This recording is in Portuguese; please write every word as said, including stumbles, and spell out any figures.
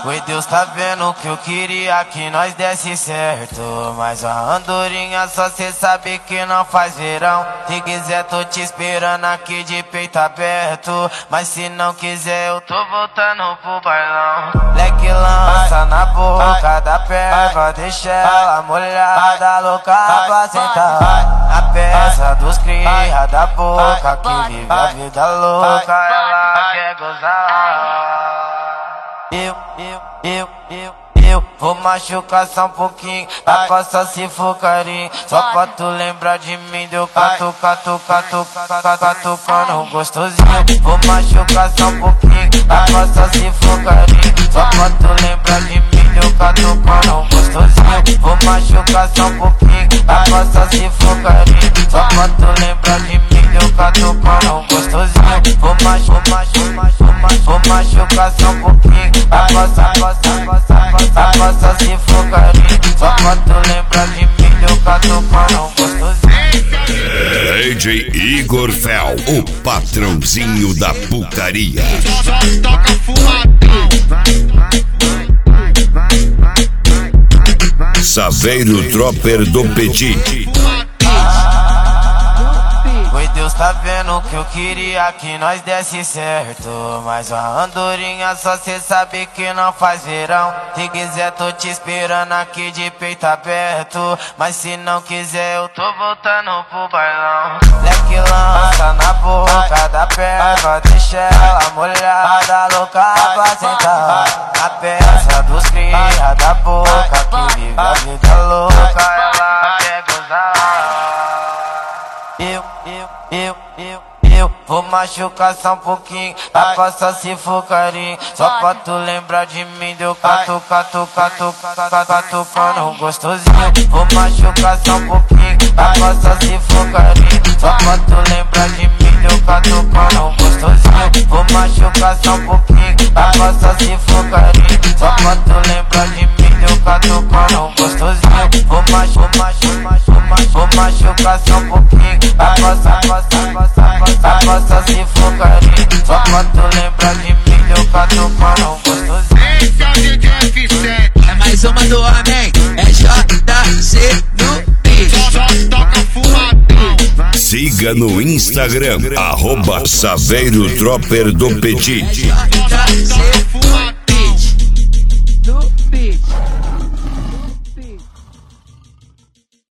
Foi Deus tá vendo que eu queria que nós desse certo, mas a andorinha só cê sabe que não faz verão. Se quiser tô te esperando aqui de peito aberto, mas se não quiser eu tô voltando pro bailão. Leque lança na boca da perva, deixa ela molhada, louca pra sentar. A peça dos cria da boca que vive a vida louca, ela quer gozar. Eu, eu, eu, eu, eu vou machucar só um pouquinho, dá pra só se for carinho. Só pra tu lembrar de mim, deu catu, catu, catu, catu, catucando gostosinho. Vou machucar só um pouquinho, dá pra só se for carinho. Só pra tu lembrar de mim, deu catucando gostosinho. Vou machucar só um pouquinho, dá pra só se for carinho. Só pra tu lembrar de mim, deu catucando gostosinho. Vou machucar, vou machucar só um pouquinho, dá pra só, dá pra só se for carinho. Só pra tu lembrar de mim, deu catucando gostosinho. D J Igor Fel, o patrãozinho da putaria. Só toca fumadão. Saveiro Dropper do Petit. Foi Deus tá vendo que eu queria que nós desse certo, mas a andorinha só cê sabe que não faz verão. Se quiser tô te esperando aqui de peito aberto, mas se não quiser eu tô voltando pro bailão. Leque lança na boca da perva, deixa ela molhada, louca pra sentar. A peça dos cria da boca que vive a vida louca, ela quer gozar. Eu, eu, eu, eu, eu vou machucar só um pouquinho, dá pra só se for carinho. Só pra tu lembrar de mim, deu catu, catu, catu, catu, catucando gostosinho. Vou machucar só um pouquinho, dá pra só se for carinho. Só pra tu lembrar de mim, deu catucando gostosinho. Vou machucar só um pouquinho, dá pra só se for carinho. Só pra tu lembrar de mim, deu catucando gostosinho. Vou machucar, vou machucar só um pouquinho, dá pra só, dá pra só se for carinho. Só pra tu lembrar de mim, deu catucando gostosinho. Esse é o D J F sete. É mais uma do homem, é J C no beat. Só toca fumadão. Siga no Instagram, arroba Saveiro Dropper do Petit. J C